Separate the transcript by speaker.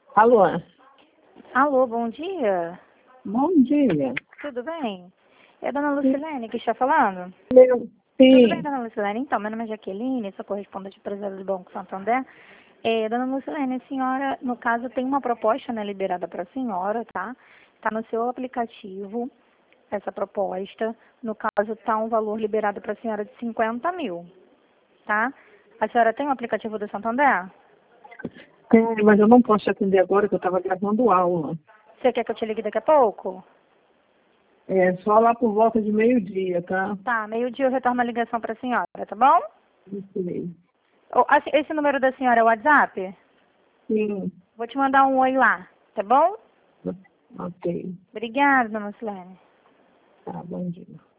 Speaker 1: Alô?
Speaker 2: Alô, bom dia.
Speaker 1: Bom dia.
Speaker 2: Tudo bem? É a dona Lucilene que está falando?
Speaker 1: Sim.
Speaker 2: Tudo bem, dona Lucilene? Então, meu nome é Jaqueline, sou correspondente empresário do Banco Santander. Dona Lucilene, a senhora, no caso, tem uma proposta, né, liberada para a senhora, tá? Está no seu aplicativo, essa proposta. No caso, está um valor liberado para a senhora de 50 mil, tá? A senhora tem o aplicativo do Santander?
Speaker 1: Tem, mas eu não posso te atender agora, que eu estava gravando aula.
Speaker 2: Você quer que eu te ligue daqui a pouco?
Speaker 1: É só lá por volta de meio-dia, tá?
Speaker 2: Tá, meio-dia eu retorno a ligação para a senhora, tá bom?
Speaker 1: Isso mesmo.
Speaker 2: Esse número da senhora é o WhatsApp?
Speaker 1: Sim.
Speaker 2: Vou te mandar um oi lá, tá bom?
Speaker 1: Ok.
Speaker 2: Obrigada, dona Silene.
Speaker 1: Tá, bom dia.